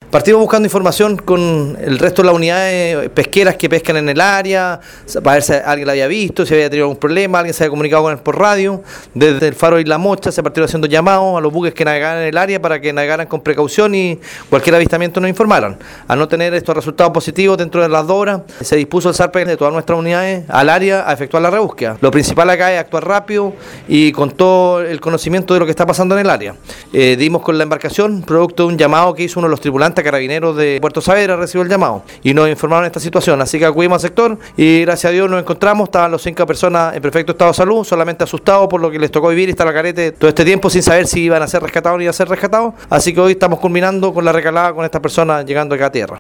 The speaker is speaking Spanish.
Partimos buscando información con el resto de las unidades pesqueras que pescan en el área, para ver si alguien la había visto, si había tenido algún problema, alguien se había comunicado con él por radio. Desde el faro Isla Mocha se partieron haciendo llamados a los buques que navegaran en el área para que navegaran con precaución y cualquier avistamiento nos informaran. Al no tener estos resultados positivos dentro de las 2 horas, se dispuso el SARPEC de todas nuestras unidades al área a efectuar la rebúsqueda. Lo principal acá es actuar rápido y con todo el conocimiento de lo que está pasando en el área. Dimos con la embarcación, producto de un llamado que hizo uno de los tripulantes Carabineros de Puerto Saavedra, recibió el llamado y nos informaron de esta situación, así que acudimos al sector y gracias a Dios nos encontramos, estaban los 5 personas en perfecto estado de salud, solamente asustados por lo que les tocó vivir y estar al carete todo este tiempo sin saber si iban a ser rescatados o no iban a ser rescatados, así que hoy estamos culminando con la recalada con estas personas llegando acá a tierra.